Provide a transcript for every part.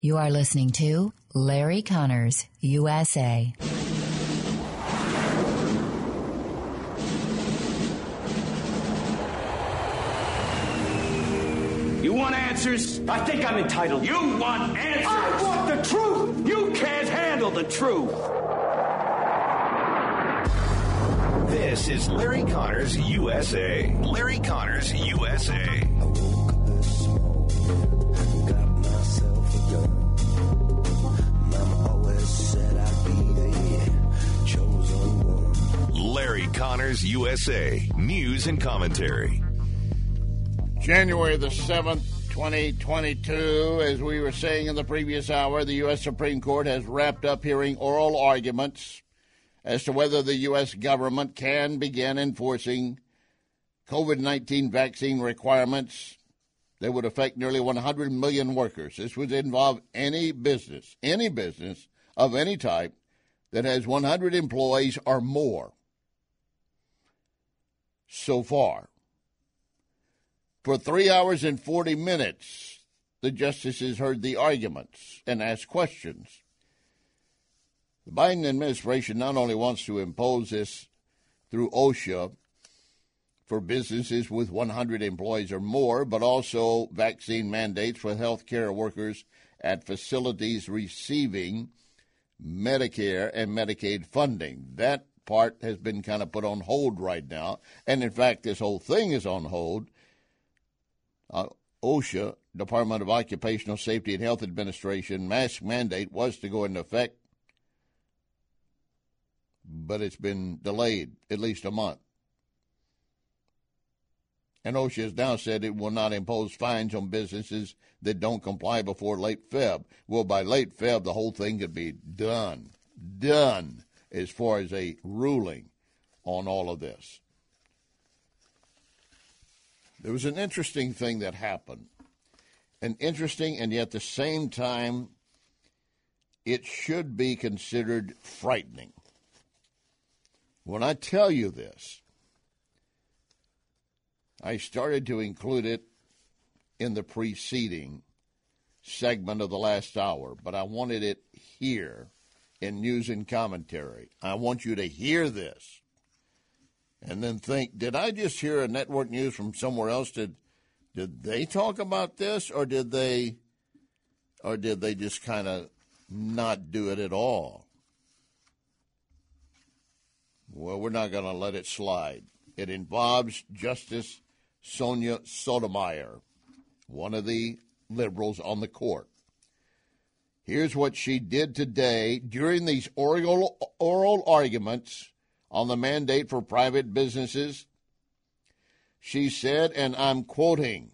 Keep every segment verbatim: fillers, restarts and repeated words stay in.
You are listening to Larry Connors, U S A. You want answers? I think I'm entitled. You want answers? I want the truth! You can't handle the truth! This is Larry Connors, U S A. Larry Connors, U S A. Larry Connors, U S A. News and commentary. January the seventh, twenty twenty-two. As we were saying in the previous hour, the U S Supreme Court has wrapped up hearing oral arguments as to whether the U S government can begin enforcing COVID nineteen vaccine requirements that would affect nearly one hundred million workers. This would involve any business, any business of any type that has one hundred employees or more. So far, for three hours and forty minutes, the justices heard the arguments and asked questions. The Biden administration not only wants to impose this through OSHA for businesses with one hundred employees or more, but also vaccine mandates for health care workers at facilities receiving Medicare and Medicaid funding. That part has been kind of put on hold right now. And, in fact, this whole thing is on hold. Uh, OSHA, Department of Occupational Safety and Health Administration, mask mandate was to go into effect, but it's been delayed at least a month. And OSHA has now said it will not impose fines on businesses that don't comply before late February. Well, by late February, the whole thing could be done, done as far as a ruling on all of this. There was an interesting thing that happened. An interesting, and yet at the same time, it should be considered frightening. When I tell you this, I started to include it in the preceding segment of the last hour, but I wanted it here in news and commentary. I want you to hear this and then think, did I just hear a network news from somewhere else? Did did they talk about this, or did they or did they just kind of not do it at all? Well, we're not going to let it slide. It involves Justice Sonia Sotomayor, one of the liberals on the court. Here's what she did today during these oral, oral arguments on the mandate for private businesses. She said, and I'm quoting,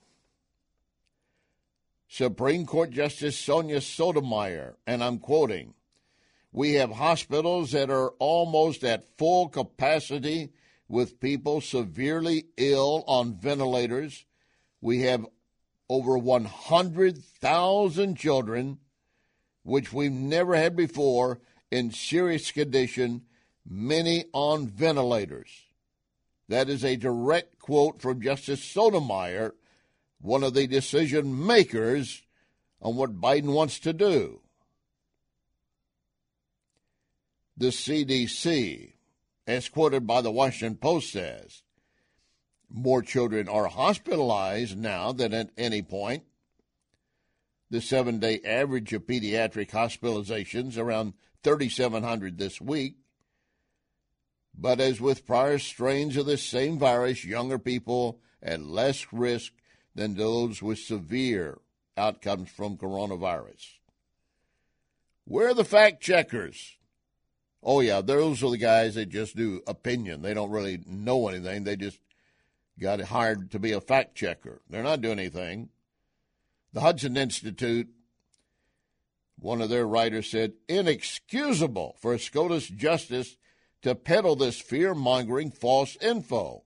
Supreme Court Justice Sonia Sotomayor, and I'm quoting, "We have hospitals that are almost at full capacity with people severely ill on ventilators. We have over one hundred thousand children, which we've never had before, in serious condition, many on ventilators." That is a direct quote from Justice Sotomayor, one of the decision makers on what Biden wants to do. The C D C, as quoted by the Washington Post, says more children are hospitalized now than at any point. The seven-day average of pediatric hospitalizations around thirty-seven hundred this week. But as with prior strains of this same virus, younger people at less risk than those with severe outcomes from coronavirus. Where are the fact checkers? Oh, yeah, those are the guys that just do opinion. They don't really know anything. They just got hired to be a fact checker. They're not doing anything. The Hudson Institute, one of their writers said, inexcusable for a SCOTUS justice to peddle this fear-mongering false info.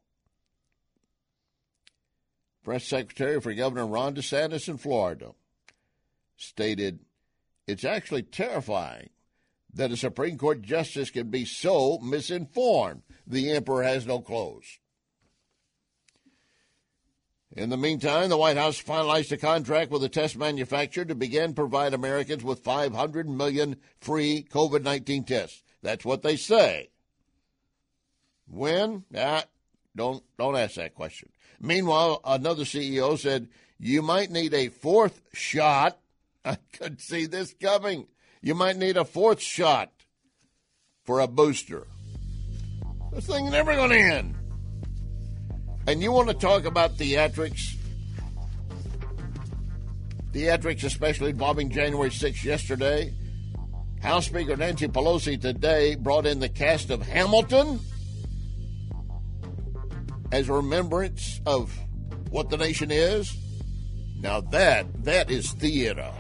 Press Secretary for Governor Ron DeSantis in Florida stated, it's actually terrifying that a Supreme Court justice can be so misinformed. The emperor has no clothes. In the meantime, the White House finalized a contract with a test manufacturer to begin provide Americans with five hundred million free COVID nineteen tests. That's what they say. When? Ah, don't, don't ask that question. Meanwhile, another C E O said, you might need a fourth shot. I could see this coming. You might need a fourth shot for a booster. This thing's never going to end. And you want to talk about theatrics? Theatrics, especially involving January sixth yesterday. House Speaker Nancy Pelosi today brought in the cast of Hamilton as a remembrance of what the nation is. Now that, that is theater.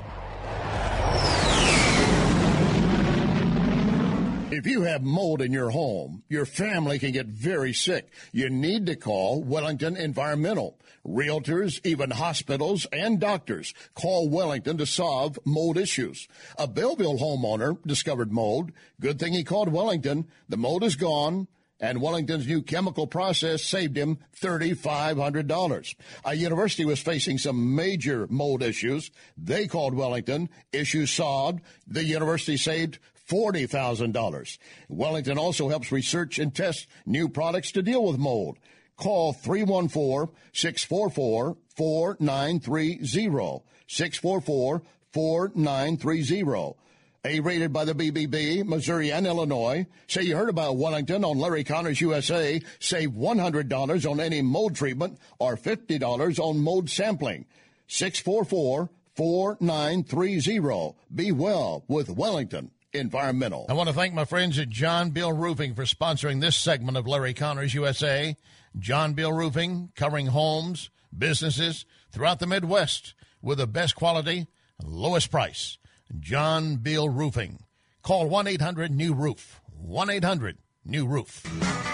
If you have mold in your home, your family can get very sick. You need to call Wellington Environmental. Realtors, even hospitals and doctors call Wellington to solve mold issues. A Belleville homeowner discovered mold. Good thing he called Wellington. The mold is gone, and Wellington's new chemical process saved him three thousand five hundred dollars. A university was facing some major mold issues. They called Wellington. Issues solved. The university saved forty thousand dollars. Wellington also helps research and test new products to deal with mold. Call three one four, six four four, four nine three zero, six four four, four nine three zero. A-rated by the B B B, Missouri and Illinois. Say you heard about Wellington on Larry Connors U S A. Save one hundred dollars on any mold treatment or fifty dollars on mold sampling. six four four, four nine three zero. Be well with Wellington Environmental. I want to thank my friends at John Bill Roofing for sponsoring this segment of Larry Connors U S A. John Bill Roofing, covering homes, businesses throughout the Midwest with the best quality, lowest price. John Bill Roofing. Call one eight hundred new roof. one eight hundred new roof.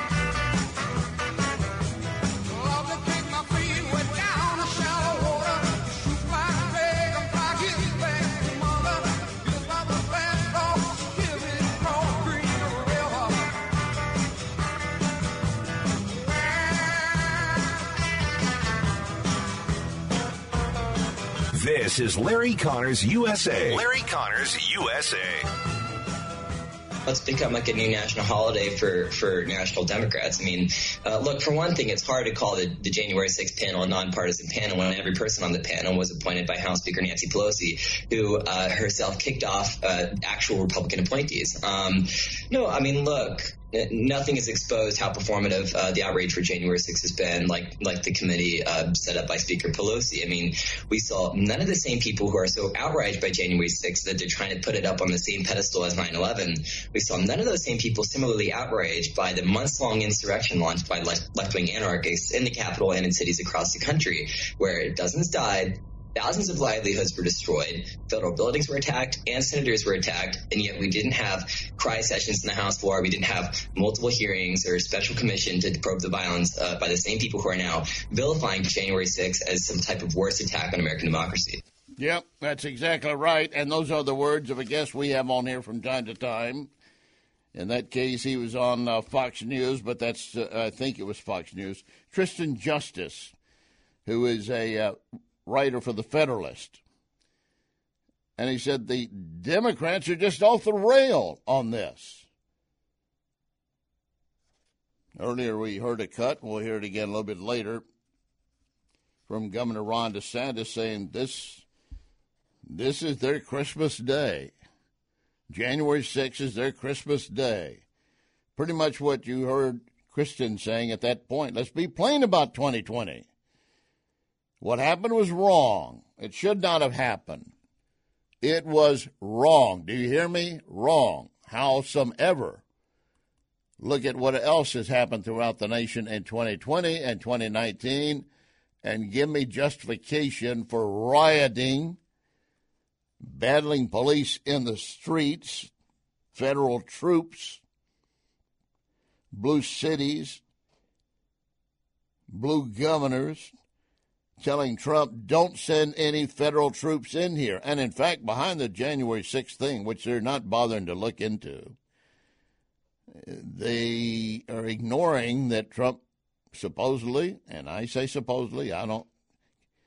This is Larry Connors U S A. Larry Connors U S A. Let's become like a new national holiday for, for national Democrats. I mean, uh, look, for one thing, it's hard to call the, the January sixth panel a nonpartisan panel when every person on the panel was appointed by House Speaker Nancy Pelosi, who uh, herself kicked off uh, actual Republican appointees. Um, no, I mean, look, nothing has exposed how performative uh, the outrage for January sixth has been, like like the committee uh, set up by Speaker Pelosi. I mean, we saw none of the same people who are so outraged by January sixth that they're trying to put it up on the same pedestal as nine eleven. We saw none of those same people similarly outraged by the months-long insurrection launched by left-wing anarchists in the Capitol and in cities across the country, where dozens died, thousands of livelihoods were destroyed, federal buildings were attacked, and senators were attacked, and yet we didn't have cry sessions in the House floor. We didn't have multiple hearings or a special commission to probe the violence uh, by the same people who are now vilifying January sixth as some type of worst attack on American democracy. Yep, that's exactly right, and those are the words of a guest we have on here from time to time. In that case, he was on uh, Fox News, but that's, uh, I think it was Fox News, Tristan Justice, who is a uh, writer for The Federalist. And he said the Democrats are just off the rail on this. Earlier we heard a cut, we'll hear it again a little bit later, from Governor Ron DeSantis saying this, this is their Christmas day. January sixth is their Christmas day. Pretty much what you heard Kristen saying at that point. Let's be plain about twenty twenty. What happened was wrong. It should not have happened. It was wrong. Do you hear me? Wrong. Howsomever, look at what else has happened throughout the nation in twenty twenty and twenty nineteen, and give me justification for rioting, battling police in the streets, federal troops, blue cities, blue governors, telling Trump, don't send any federal troops in here. And, in fact, behind the January sixth thing, which they're not bothering to look into, they are ignoring that Trump supposedly, and I say supposedly, I don't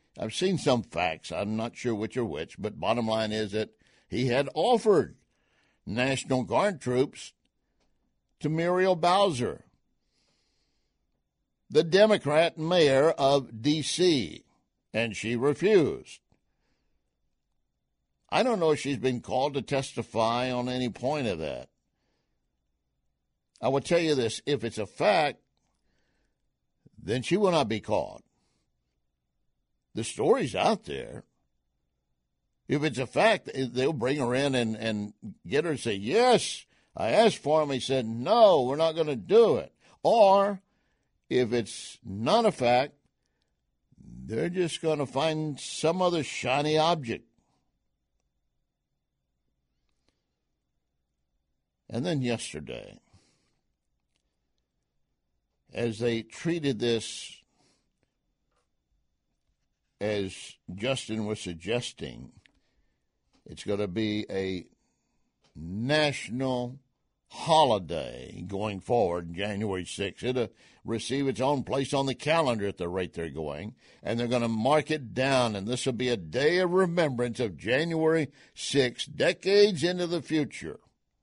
I've seen some facts. I'm not sure which are which, but bottom line is that he had offered National Guard troops to Muriel Bowser, the Democrat mayor of D C, and she refused. I don't know if she's been called to testify on any point of that. I will tell you this, if it's a fact, then she will not be called. The story's out there. If it's a fact, they'll bring her in and, and get her to say, yes, I asked for him. He said, no, we're not going to do it. Or if it's not a fact, they're just going to find some other shiny object. And then yesterday, as they treated this, as Justin was suggesting, it's going to be a national holiday going forward, January sixth. It'll receive its own place on the calendar at the rate they're going, and they're going to mark it down, and this will be a day of remembrance of January sixth, decades into the future.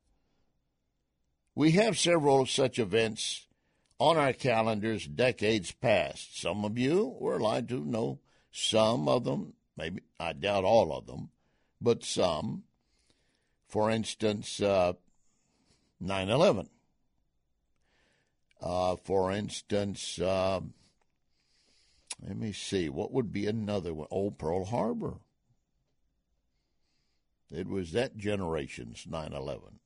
We have several such events on our calendars decades past. Some of you were allowed to know some of them, maybe, I doubt all of them, but some. For instance, uh, nine eleven. Uh, for instance, uh, let me see, what would be another one? Old Pearl Harbor. It was that generation's nine eleven.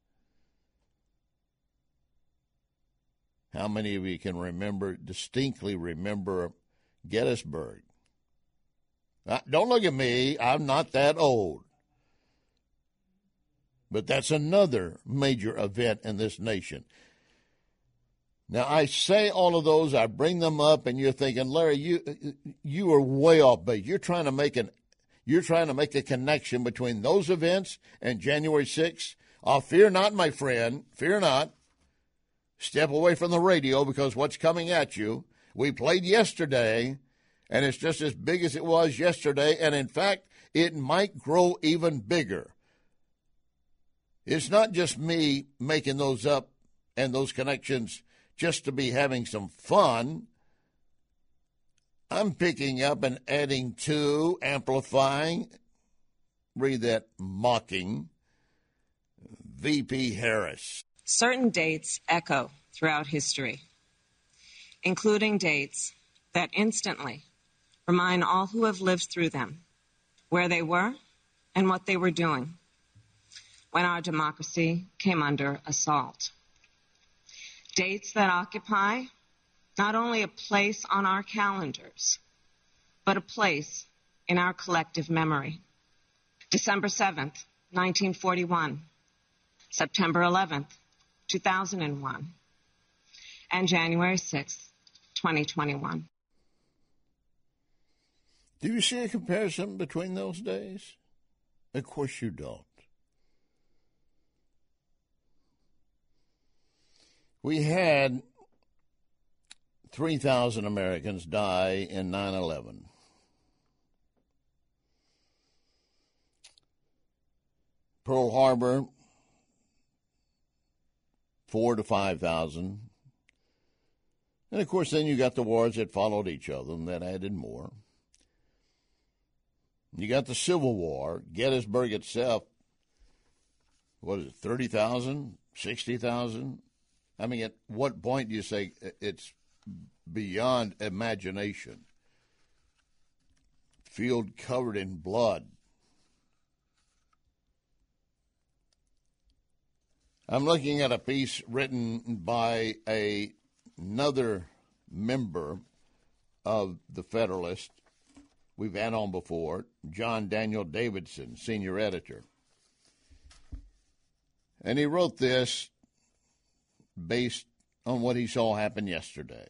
How many of you can remember, distinctly remember Gettysburg? Uh, don't look at me. I'm not that old. But that's another major event in this nation. Now, I say all of those, I bring them up, and you're thinking, Larry, you you are way off base. You're trying to make an you're trying to make a connection between those events and January sixth. Oh, fear not, my friend. Fear not. Step away from the radio because what's coming at you. We played yesterday, and it's just as big as it was yesterday, and in fact, it might grow even bigger. It's not just me making those up and those connections just to be having some fun. I'm picking up and adding to, amplifying, read that, mocking, V P Harris. Certain dates echo throughout history, including dates that instantly remind all who have lived through them where they were and what they were doing when our democracy came under assault. Dates that occupy not only a place on our calendars, but a place in our collective memory. December seventh, nineteen forty-one, September eleventh, two thousand one, and January sixth, twenty twenty-one. Do you see a comparison between those days? Of course you don't. We had three thousand Americans die in nine eleven. Pearl Harbor, four to five thousand. And, of course, then you got the wars that followed each other, and that added more. You got the Civil War. Gettysburg itself, what is it, thirty thousand, sixty thousand? I mean, at what point do you say it's beyond imagination? Field covered in blood. I'm looking at a piece written by a, another member of the Federalist we've had on before, John Daniel Davidson, senior editor. And he wrote this based on what he saw happen yesterday.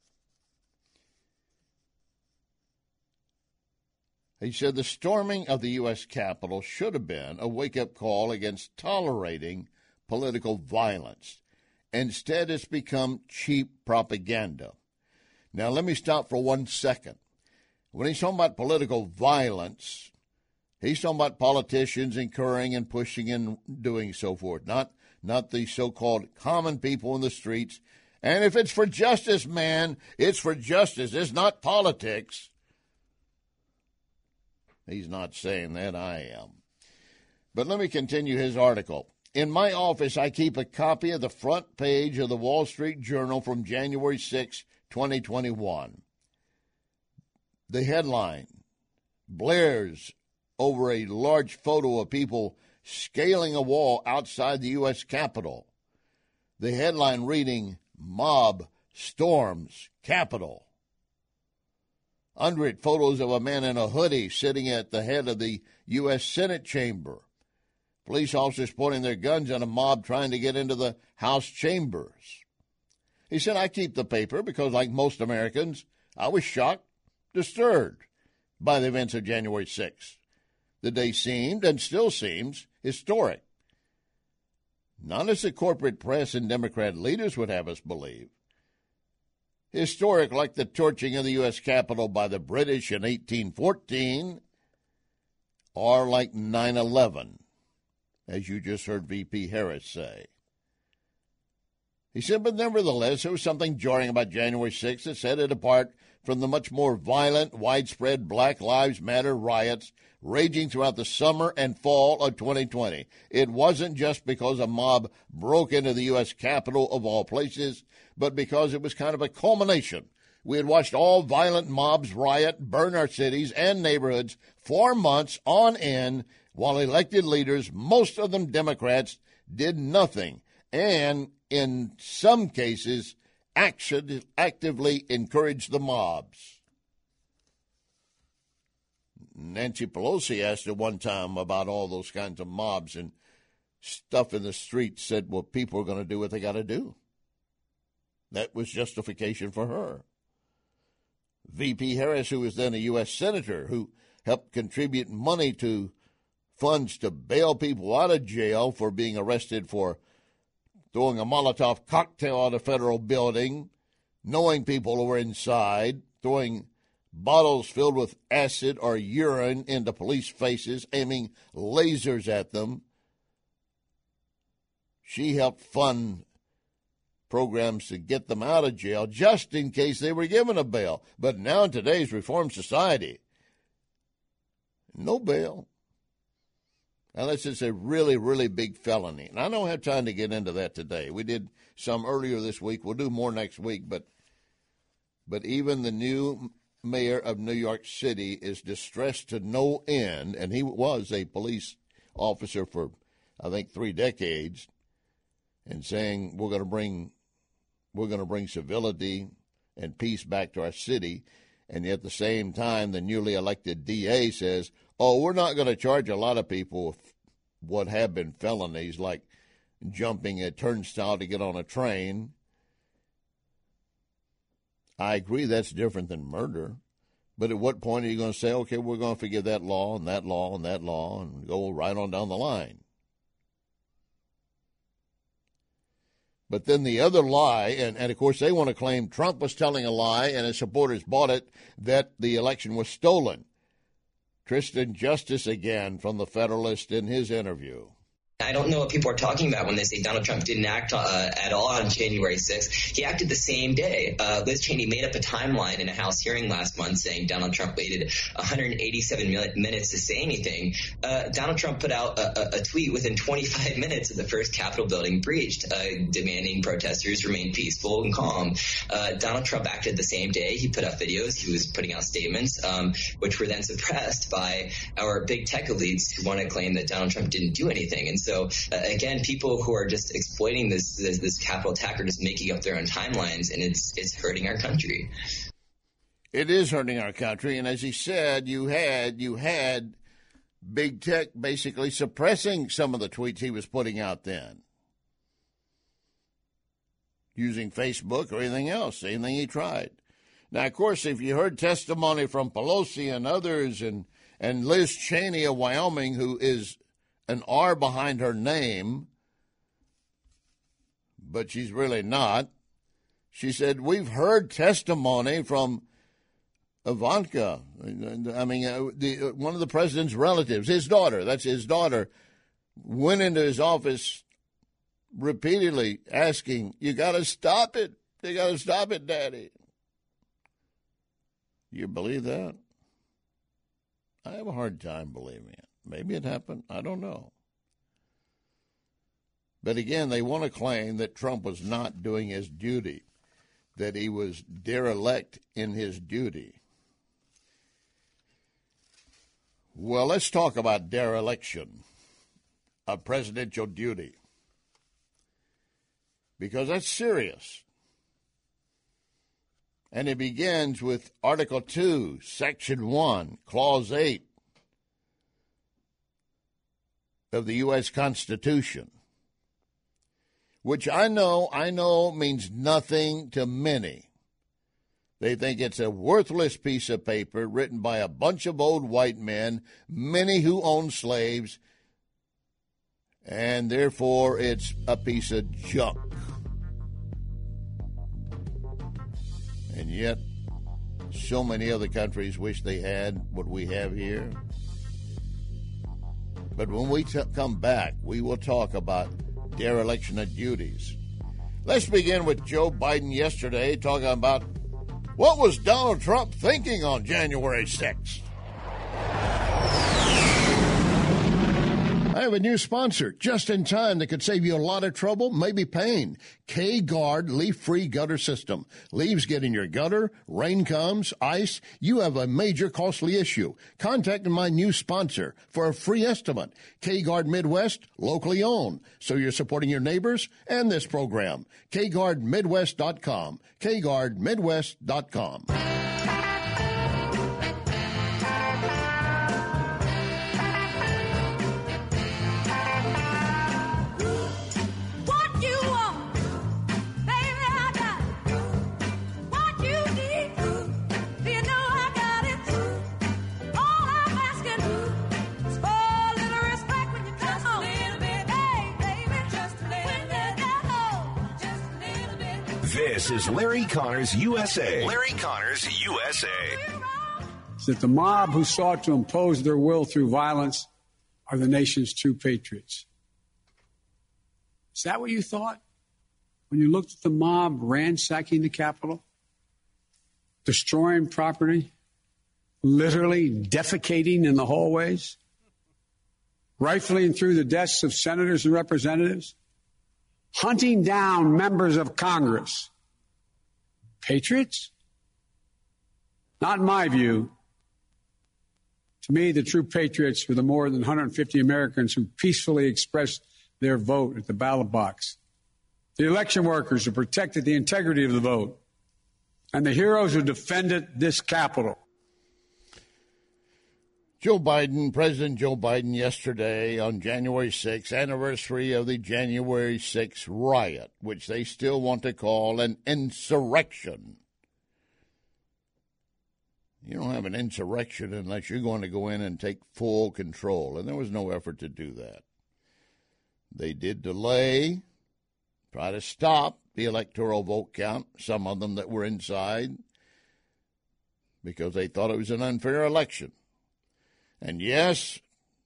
He said the storming of the U S Capitol should have been a wake-up call against tolerating political violence. Instead, it's become cheap propaganda. Now, let me stop for one second. When he's talking about political violence, he's talking about politicians incurring and pushing and doing so forth, not not the so-called common people in the streets. And if it's for justice, man, it's for justice. It's not politics. He's not saying that, I am. But let me continue his article. In my office, I keep a copy of the front page of the Wall Street Journal from January sixth, twenty twenty-one. The headline blares over a large photo of people scaling a wall outside the U S Capitol. The headline reading, Mob Storms Capitol. Under it, photos of a man in a hoodie sitting at the head of the U S Senate chamber. Police officers pointing their guns at a mob trying to get into the House chambers. He said, I keep the paper because, like most Americans, I was shocked, disturbed by the events of January sixth. The day seemed, and still seems, historic. Not as the corporate press and Democrat leaders would have us believe. Historic like the torching of the U S Capitol by the British in eighteen fourteen, or like nine eleven, as you just heard V P Harris say. He said, but nevertheless, there was something jarring about January sixth that set it apart from the much more violent, widespread Black Lives Matter riots raging throughout the summer and fall of twenty twenty. It wasn't just because a mob broke into the U S Capitol of all places, but because it was kind of a culmination. We had watched all violent mobs riot, burn our cities and neighborhoods for months on end, while elected leaders, most of them Democrats, did nothing, and in some cases, action, actively encouraged the mobs. Nancy Pelosi asked at one time about all those kinds of mobs and stuff in the streets, said, well, people are going to do what they got to do. That was justification for her. V P Harris, who was then a U S Senator, who helped contribute money to funds to bail people out of jail for being arrested for throwing a Molotov cocktail at a federal building, knowing people were inside, throwing bottles filled with acid or urine into police faces, aiming lasers at them. She helped fund programs to get them out of jail just in case they were given a bail. But now in today's reformed society, no bail, unless it's a really, really big felony. And I don't have time to get into that today. We did some earlier this week. We'll do more next week. But but even the new mayor of New York City is distressed to no end, and he was a police officer for, I think, three decades, and saying we're going to bring we're going to bring civility and peace back to our city. And yet at the same time, the newly elected D A says, oh, we're not going to charge a lot of people with what have been felonies, like jumping a turnstile to get on a train. I agree that's different than murder. But at what point are you going to say, okay, we're going to forgive that law and that law and that law and go right on down the line? But then the other lie, and, and of course they want to claim Trump was telling a lie and his supporters bought it, that the election was stolen. Tristan Justice again from the Federalist in his interview. I don't know what people are talking about when they say Donald Trump didn't act uh, at all on January sixth. He acted the same day. Uh, Liz Cheney made up a timeline in a House hearing last month saying Donald Trump waited one hundred eighty-seven minutes to say anything. Uh, Donald Trump put out a, a tweet within twenty-five minutes of the first Capitol building breached, uh, demanding protesters remain peaceful and calm. Uh, Donald Trump acted the same day. He put out videos. He was putting out statements, um, which were then suppressed by our big tech elites who want to claim that Donald Trump didn't do anything. And so So, uh, again, people who are just exploiting this, this this Capitol attack are just making up their own timelines, and it's it's hurting our country. It is hurting our country, and as he said, you had you had big tech basically suppressing some of the tweets he was putting out then, using Facebook or anything else, anything he tried. Now, of course, if you heard testimony from Pelosi and others, and and Liz Cheney of Wyoming, who is an R behind her name, but she's really not. She said, we've heard testimony from Ivanka, I mean, uh, the, uh, one of the president's relatives, his daughter, that's his daughter, went into his office repeatedly asking, you got to stop it. You got to stop it, Daddy. You believe that? I have a hard time believing it. Maybe it happened. I don't know. But again, they want to claim that Trump was not doing his duty, that he was derelict in his duty. Well, let's talk about dereliction of presidential duty, because that's serious. And it begins with Article two, Section one, Clause eight of the U S Constitution, which I know, I know means nothing to many. They think it's a worthless piece of paper written by a bunch of old white men, many who own slaves, and therefore it's a piece of junk. And yet, so many other countries wish they had what we have here. But when we t- come back, we will talk about dereliction of duties. Let's begin with Joe Biden yesterday talking about what was Donald Trump thinking on January sixth. I have a new sponsor just in time that could save you a lot of trouble, maybe pain. K-Guard leaf-free gutter system. Leaves get in your gutter, rain comes, ice. You have a major costly issue. Contact my new sponsor for a free estimate. K-Guard Midwest, locally owned. So you're supporting your neighbors and this program. K Guard Midwest dot com. K Guard Midwest dot com. This is Larry Connors U S A. Larry Connors U S A. That the mob who sought to impose their will through violence are the nation's true patriots. Is that what you thought when you looked at the mob ransacking the Capitol, destroying property, literally defecating in the hallways, rifling through the desks of senators and representatives, hunting down members of Congress? Patriots? Not in my view. To me, the true patriots were the more than one hundred fifty Americans who peacefully expressed their vote at the ballot box, the election workers who protected the integrity of the vote, and the heroes who defended this Capitol. Joe Biden, President Joe Biden, yesterday on January sixth, anniversary of the January sixth riot, which they still want to call an insurrection. You don't have an insurrection unless you're going to go in and take full control, and there was no effort to do that. They did delay, try to stop the electoral vote count, some of them that were inside, because they thought it was an unfair election. And yes,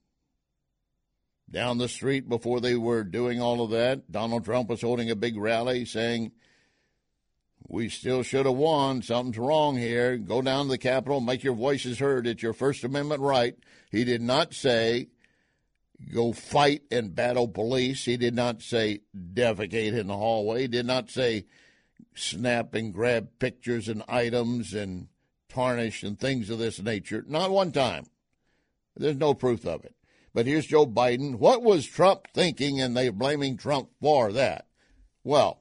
down the street before they were doing all of that, Donald Trump was holding a big rally saying, we still should have won. Something's wrong here. Go down to the Capitol, make your voices heard. It's your First Amendment right. He did not say go fight and battle police. He did not say defecate in the hallway. He did not say snap and grab pictures and items and tarnish and things of this nature. Not one time. There's no proof of it. But here's Joe Biden. What was Trump thinking? And they're blaming Trump for that. Well,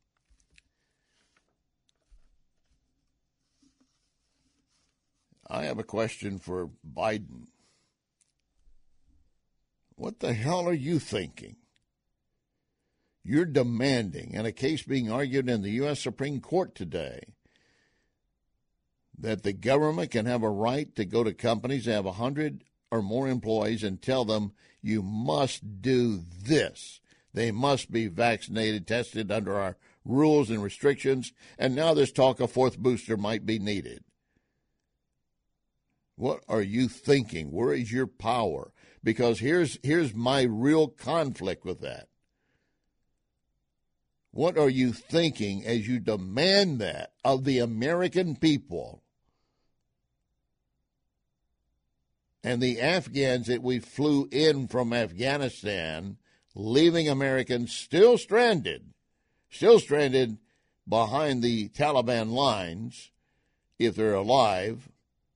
I have a question for Biden. What the hell are you thinking? You're demanding, in a case being argued in the U S Supreme Court today, that the government can have a right to go to companies that have one hundred or more employees and tell them you must do this. They must be vaccinated, tested under our rules and restrictions, and now there's talk a fourth booster might be needed. What are you thinking? Where is your power? Because here's here's my real conflict with that. What are you thinking as you demand that of the American people and the Afghans that we flew in from Afghanistan, leaving Americans still stranded, still stranded behind the Taliban lines, if they're alive?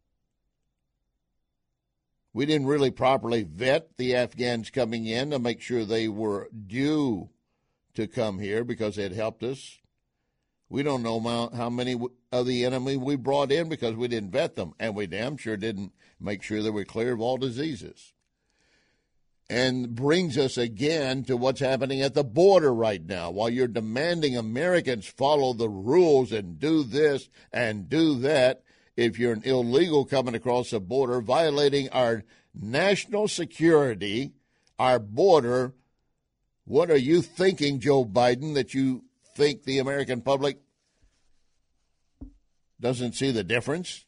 We didn't really properly vet the Afghans coming in to make sure they were due to come here because it helped us. We don't know how many of the enemy we brought in because we didn't vet them, and we damn sure didn't make sure they were clear of all diseases. And brings us again to what's happening at the border right now. While you're demanding Americans follow the rules and do this and do that, if you're an illegal coming across the border, violating our national security, our border, what are you thinking, Joe Biden, that you think the American public doesn't see the difference?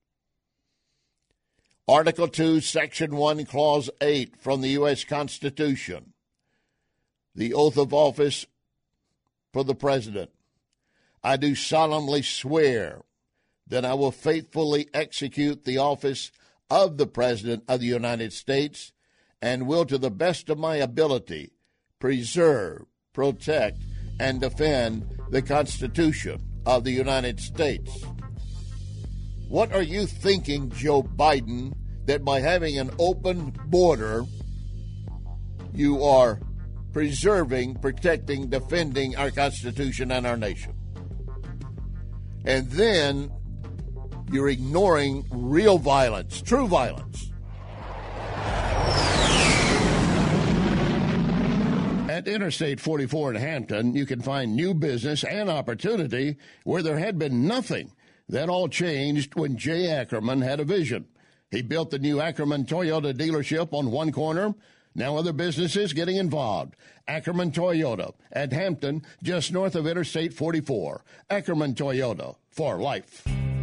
Article two, Section one, Clause eight from the U S Constitution. The oath of office for the President. I do solemnly swear that I will faithfully execute the office of the President of the United States and will, to the best of my ability, preserve, protect, and defend the Constitution of the United States. What are you thinking, Joe Biden, that by having an open border, you are preserving, protecting, defending our Constitution and our nation? And then you're ignoring real violence, true violence. At Interstate forty-four in Hampton, you can find new business and opportunity where there had been nothing. That all changed when Jay Ackerman had a vision. He built the new Ackerman Toyota dealership on one corner. Now other businesses getting involved. Ackerman Toyota at Hampton, just north of Interstate forty-four. Ackerman Toyota, for life.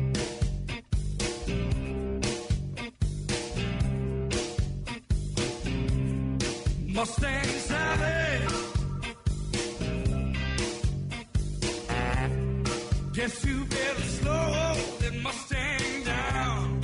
Mustang Sally. Guess you better slow that Mustang down.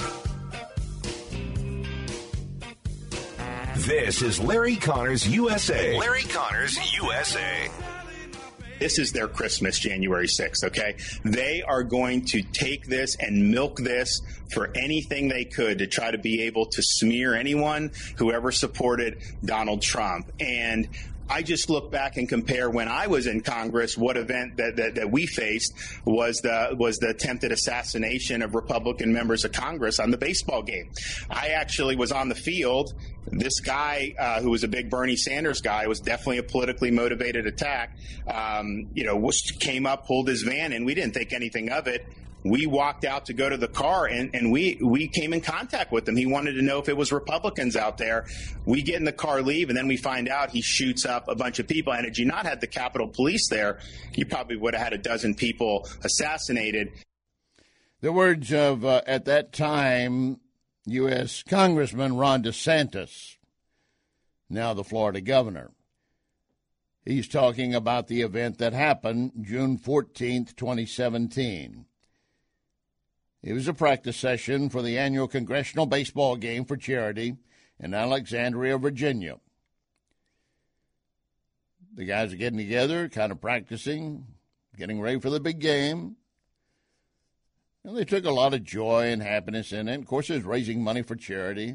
This is Larry Connors U S A. Larry Connors U S A. This is their Christmas, January sixth, okay? They are going to take this and milk this for anything they could to try to be able to smear anyone who ever supported Donald Trump. And I just look back and compare when I was in Congress, what event that, that, that we faced was the was the attempted assassination of Republican members of Congress on the baseball game. I actually was on the field. This guy, uh, who was a big Bernie Sanders guy, was definitely a politically motivated attack. Um, you know, came up, pulled his van, and we didn't think anything of it. We walked out to go to the car, and, and we, we came in contact with him. He wanted to know if it was Republicans out there. We get in the car, leave, and then we find out he shoots up a bunch of people. And had you not had the Capitol Police there, you probably would have had a dozen people assassinated. The words of, uh, at that time, U S Congressman Ron DeSantis, now the Florida governor. He's talking about the event that happened June fourteenth, twenty seventeen. It was a practice session for the annual congressional baseball game for charity in Alexandria, Virginia. The guys are getting together, kind of practicing, getting ready for the big game. And they took a lot of joy and happiness in it. Of course, it was raising money for charity.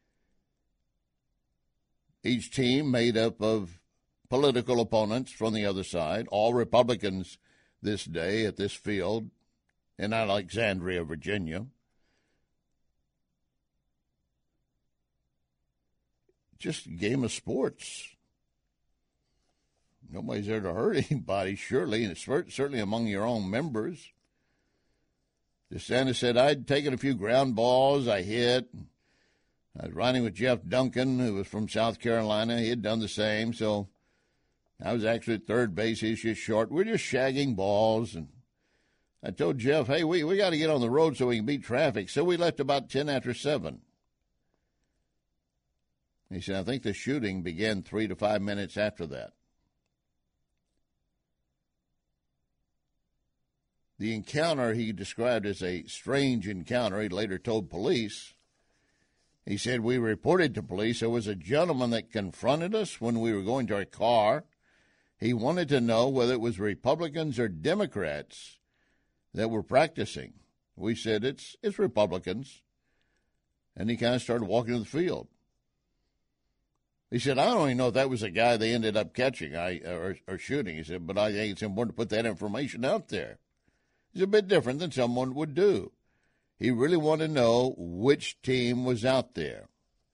Each team made up of political opponents from the other side, all Republicans this day at this field in Alexandria, Virginia. Just a game of sports. Nobody's there to hurt anybody, surely, and certainly among your own members. DeSantis said, I'd taken a few ground balls, I hit. I was riding with Jeff Duncan, who was from South Carolina. He had done the same, so I was actually at third base. He was just short. We're just shagging balls, and I told Jeff, hey, we, we got to get on the road so we can beat traffic. So we left about ten after seven. He said, I think the shooting began three to five minutes after that. The encounter he described as a strange encounter. He later told police. He said, we reported to police there was a gentleman that confronted us when we were going to our car. He wanted to know whether it was Republicans or Democrats that were practicing. We said, it's it's Republicans. And he kind of started walking to the field. He said, I don't even know if that was the guy they ended up catching I, or, or shooting. He said, but I think it's important to put that information out there. It's a bit different than someone would do. He really wanted to know which team was out there.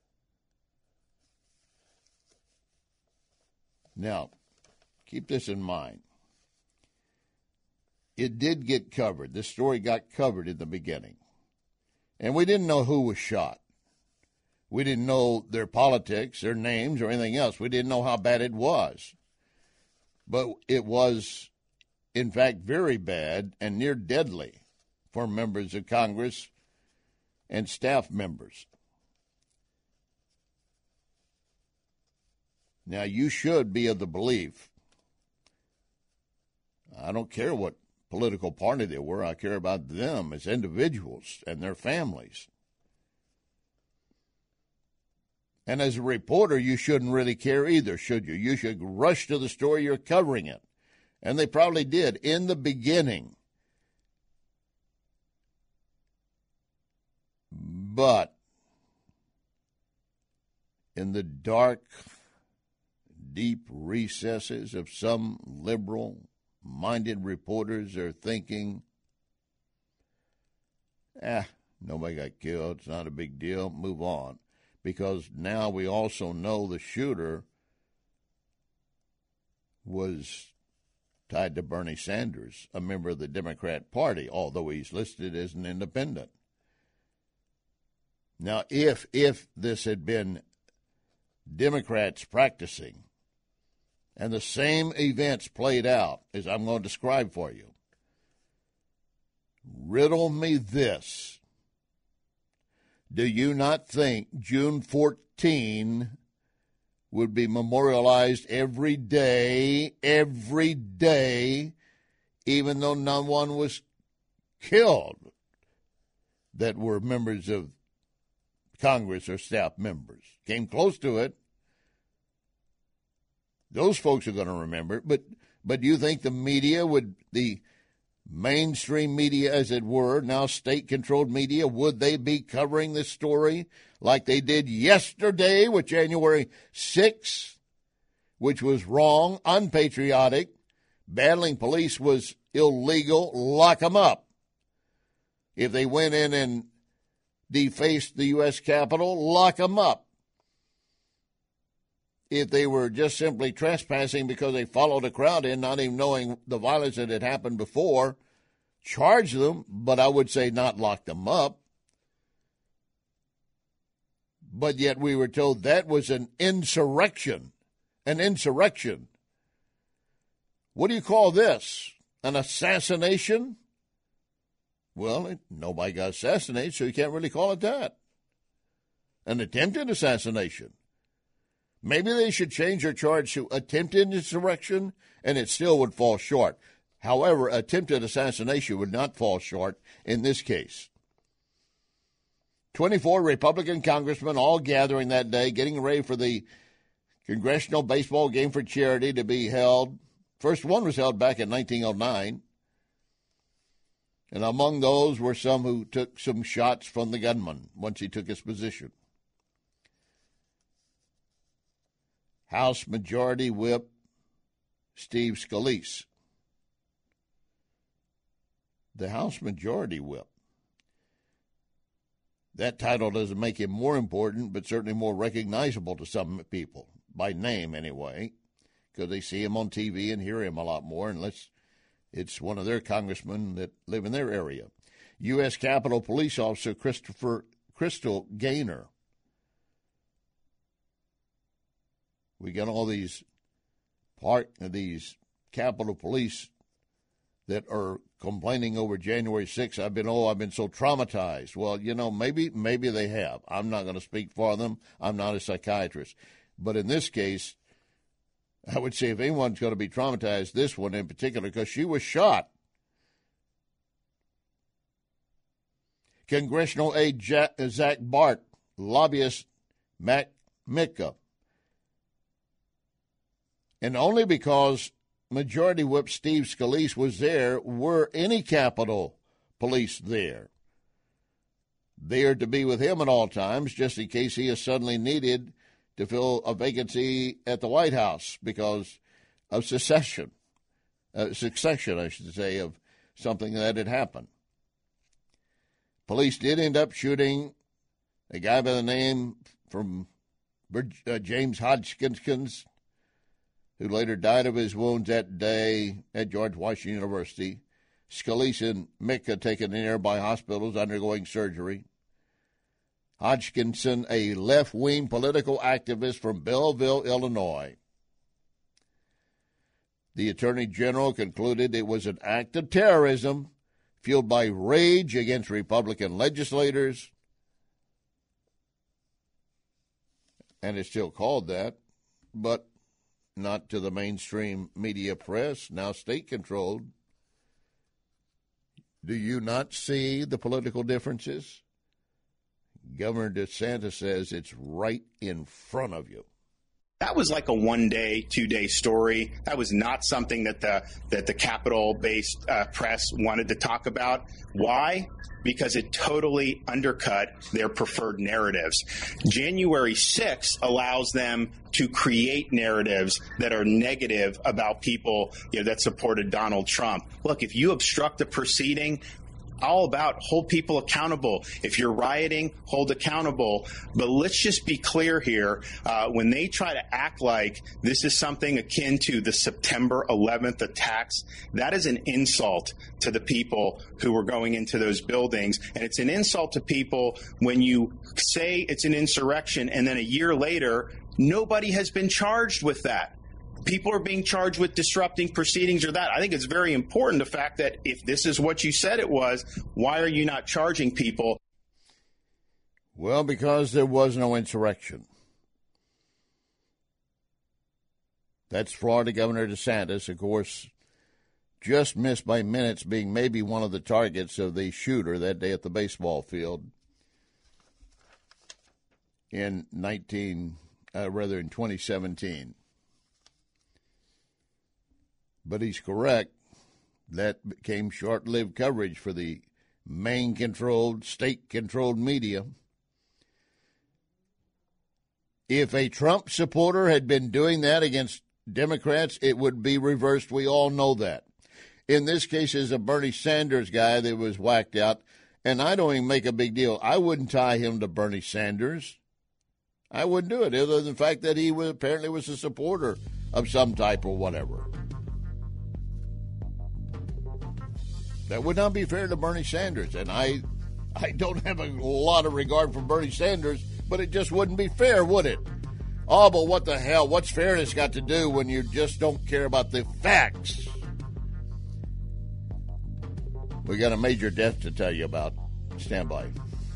Now, keep this in mind. It did get covered. This story got covered in the beginning. And we didn't know who was shot. We didn't know their politics, their names, or anything else. We didn't know how bad it was. But it was, in fact, very bad and near deadly for members of Congress and staff members. Now, you should be of the belief, I don't care what political party they were, I care about them as individuals and their families. And as a reporter, you shouldn't really care either, should you? You should rush to the story, you're covering it. And they probably did in the beginning. But in the dark, deep recesses of some liberal-minded reporters are thinking, ah, nobody got killed, it's not a big deal, move on. Because now we also know the shooter was tied to Bernie Sanders, a member of the Democrat Party, although he's listed as an independent. Now, if if this had been Democrats practicing and the same events played out as I'm going to describe for you, riddle me this. Do you not think June fourteenth would be memorialized every day, every day, even though no one was killed that were members of Congress or staff members? Came close to it. Those folks are going to remember it. But, but do you think the media would, the mainstream media, as it were, now state-controlled media, would they be covering this story like they did yesterday with January sixth, which was wrong, unpatriotic, battling police was illegal, lock them up? If they went in and defaced the U S Capitol, lock them up. If they were just simply trespassing because they followed a crowd in, not even knowing the violence that had happened before, charge them, but I would say not lock them up. But yet we were told that was an insurrection, an insurrection. What do you call this? An assassination? Well, it, nobody got assassinated, so you can't really call it that. An attempted assassination. Maybe they should change their charge to attempted insurrection, and it still would fall short. However, attempted assassination would not fall short in this case. twenty-four Republican congressmen all gathering that day, getting ready for the Congressional Baseball Game for Charity to be held. First one was held back in nineteen oh nine. And among those were some who took some shots from the gunman once he took his position. House Majority Whip Steve Scalise. The House Majority Whip. That title doesn't make him more important, but certainly more recognizable to some people, by name anyway, because they see him on T V and hear him a lot more, unless it's one of their congressmen that live in their area. U S Capitol Police Officer Christopher Crystal Gaynor. We got all these part these Capitol Police that are complaining over January sixth. I've been, oh, I've been so traumatized. Well, you know, maybe maybe they have. I'm not going to speak for them. I'm not a psychiatrist. But in this case, I would say if anyone's going to be traumatized, this one in particular, because she was shot. Congressional aide Jack, Zach Bart, lobbyist Mac Mitka. And only because Majority Whip Steve Scalise was there were any Capitol Police there. They are to be with him at all times, just in case he is suddenly needed to fill a vacancy at the White House because of secession, uh, succession, I should say, of something that had happened. Police did end up shooting a guy by the name from uh, James Hodgkins, who later died of his wounds that day at George Washington University. Scalise and Mitka taken to nearby hospitals undergoing surgery. Hodgkinson, a left-wing political activist from Belleville, Illinois. The Attorney General concluded it was an act of terrorism fueled by rage against Republican legislators, and it's still called that, but not to the mainstream media press, now state-controlled. Do you not see the political differences? Governor DeSantis says it's right in front of you. That was like a one-day, two-day story. That was not something that the that the Capitol-based uh, press wanted to talk about. Why? Because it totally undercut their preferred narratives. January sixth allows them to create narratives that are negative about people, you know, that supported Donald Trump. Look, if you obstruct a proceeding, all about hold people accountable. If you're rioting, hold accountable. But let's just be clear here. Uh, when they try to act like this is something akin to the September eleventh attacks, that is an insult to the people who were going into those buildings. And it's an insult to people when you say it's an insurrection and then a year later, nobody has been charged with that. People are being charged with disrupting proceedings or that. I think it's very important, the fact that if this is what you said it was, why are you not charging people? Well, because there was no insurrection. That's Florida Governor DeSantis, of course, just missed by minutes being maybe one of the targets of the shooter that day at the baseball field in nineteen, uh, rather in twenty seventeen. But he's correct. That became short-lived coverage for the Maine-controlled, state-controlled media. If a Trump supporter had been doing that against Democrats, it would be reversed. We all know that. In this case, it's a Bernie Sanders guy that was whacked out, and I don't even make a big deal. I wouldn't tie him to Bernie Sanders. I wouldn't do it, other than the fact that he was, apparently was a supporter of some type or whatever. That would not be fair to Bernie Sanders, and I I don't have a lot of regard for Bernie Sanders, but it just wouldn't be fair, would it? Oh, but what the hell? What's fairness got to do when you just don't care about the facts? We got a major death to tell you about. Stand by.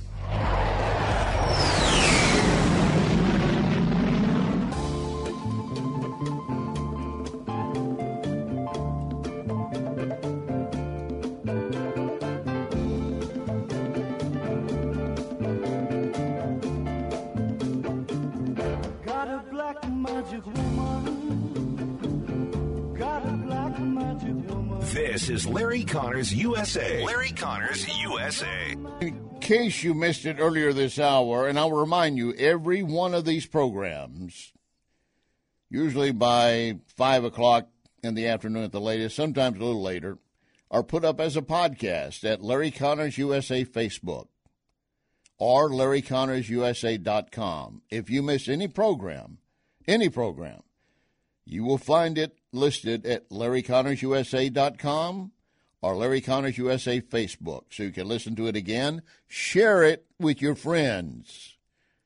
This is Larry Connors U S A. Larry Connors U S A. In case you missed it earlier this hour, and I'll remind you, every one of these programs, usually by five o'clock in the afternoon at the latest, sometimes a little later, are put up as a podcast at Larry Connors U S A Facebook or Larry Connors U S A dot com. If you miss any program, any program, you will find it listed at Larry Connors U S A dot com or Larry Connors U S A Facebook, so you can listen to it again. Share it with your friends,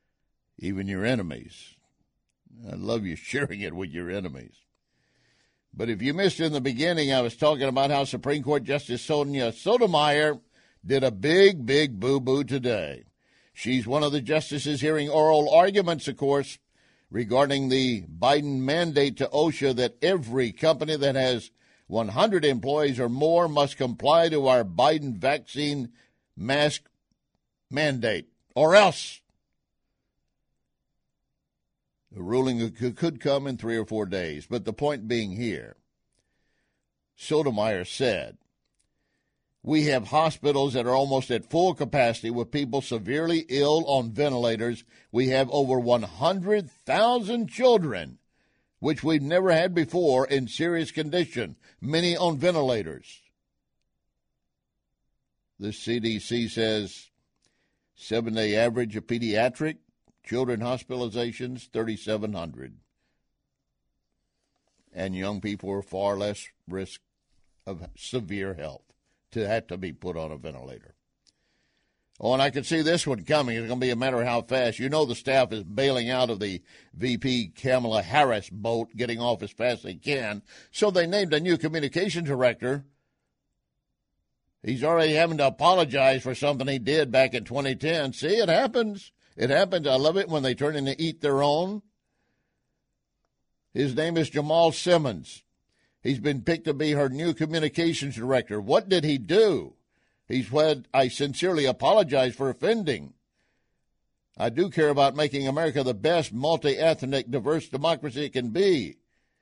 even your enemies. I love you sharing it with your enemies. But if you missed in the beginning, I was talking about how Supreme Court Justice Sonia Sotomayor did a big, big boo-boo today. She's one of the justices hearing oral arguments, of course, regarding the Biden mandate to OSHA that every company that has one hundred employees or more must comply to our Biden vaccine mask mandate, or else. The ruling could come in three or four days. But the point being here, Sotomayor said, we have hospitals that are almost at full capacity with people severely ill on ventilators. We have over one hundred thousand children, which we've never had before, in serious condition, many on ventilators. The C D C says seven-day average of pediatric children hospitalizations, thirty-seven hundred. And young people are far less risk of severe health to have to be put on a ventilator. Oh, and I can see this one coming. It's going to be a matter of how fast. You know the staff is bailing out of the V P Kamala Harris boat, getting off as fast as they can. So they named a new communications director. He's already having to apologize for something he did back in twenty ten. See, it happens. It happens. I love it when they turn in to eat their own. His name is Jamal Simmons. He's been picked to be her new communications director. What did he do? He's said, I sincerely apologize for offending. I do care about making America the best multi-ethnic, diverse democracy it can be.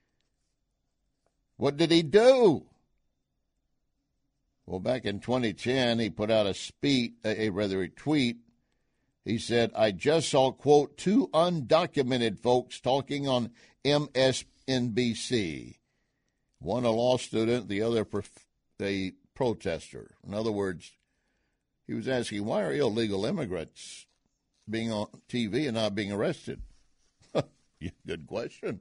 What did he do? Well, back in twenty ten, he put out a speech, a, a rather a tweet. He said, I just saw, quote, two undocumented folks talking on M S N B C. One a law student, the other a protester. In other words, he was asking, why are illegal immigrants being on T V and not being arrested? Good question.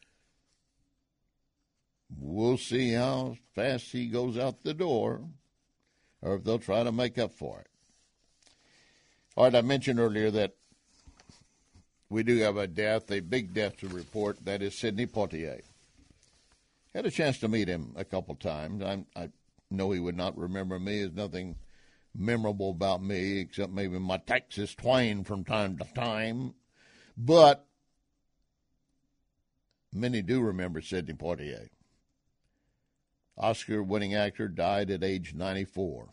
We'll see how fast he goes out the door, or if they'll try to make up for it. All right, I mentioned earlier that we do have a death, a big death to report. That is Sidney Poitier. Had a chance to meet him a couple times. I, I know he would not remember me. There's nothing memorable about me except maybe my Texas twang from time to time. But many do remember Sidney Poitier. Oscar-winning actor, died at age ninety-four.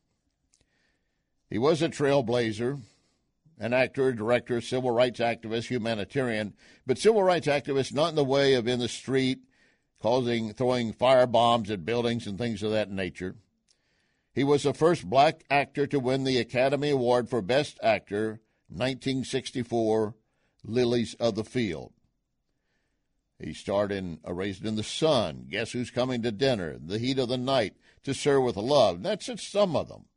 He was a trailblazer, an actor, director, civil rights activist, humanitarian, but civil rights activist not in the way of in the street, causing, throwing fire bombs at buildings and things of that nature. He was the first black actor to win the Academy Award for Best Actor, nineteen sixty-four, Lilies of the Field. He starred in A Raisin in the Sun, Guess Who's Coming to Dinner, The Heat of the Night, To Serve with Love. That's just some of them.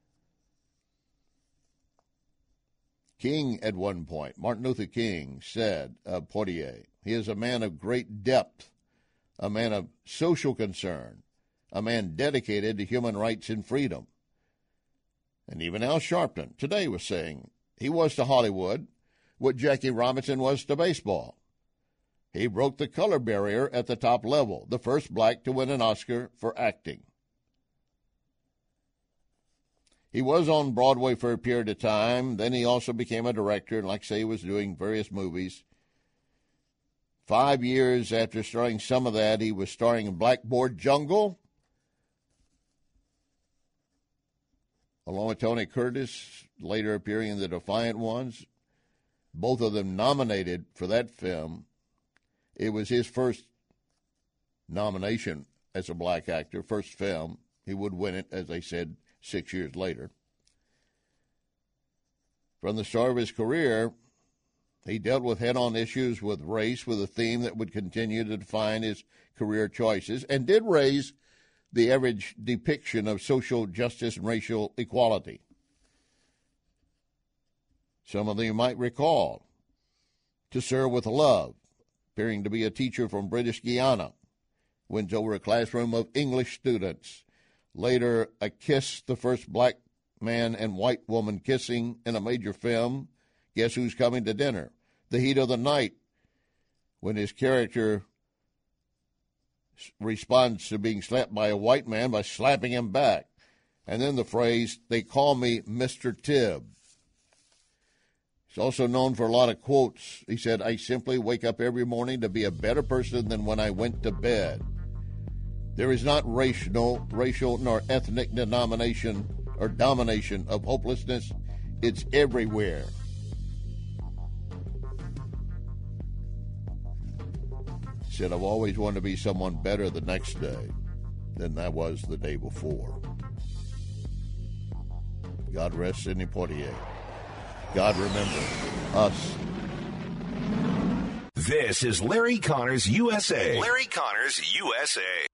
King, at one point, Martin Luther King, said of Poitier, he is a man of great depth, a man of social concern, a man dedicated to human rights and freedom. And even Al Sharpton today was saying he was to Hollywood what Jackie Robinson was to baseball. He broke the color barrier at the top level, the first black to win an Oscar for acting. He was on Broadway for a period of time. Then he also became a director, and like I say, he was doing various movies. Five years after starring some of that, he was starring in Blackboard Jungle, along with Tony Curtis, later appearing in The Defiant Ones. Both of them nominated for that film. It was his first nomination as a black actor, first film. He would win it, as they said, six years later. From the start of his career, he dealt with head-on issues with race with a theme that would continue to define his career choices and did raise the average depiction of social justice and racial equality. Some of them you might recall. To Serve with Love, appearing to be a teacher from British Guiana, wins over a classroom of English students. Later, A Kiss, the first black man and white woman kissing in a major film. Guess Who's Coming to Dinner? The Heat of the Night, when his character responds to being slapped by a white man by slapping him back. And then the phrase, they call me Mister Tibb. He's also known for a lot of quotes. He said, I simply wake up every morning to be a better person than when I went to bed. There is not racial, racial nor ethnic denomination or domination of hopelessness. It's everywhere. He said, I've always wanted to be someone better the next day than I was the day before. God rest Sidney Poitier. God remember us. This is Larry Connors, U S A. Larry Connors, U S A.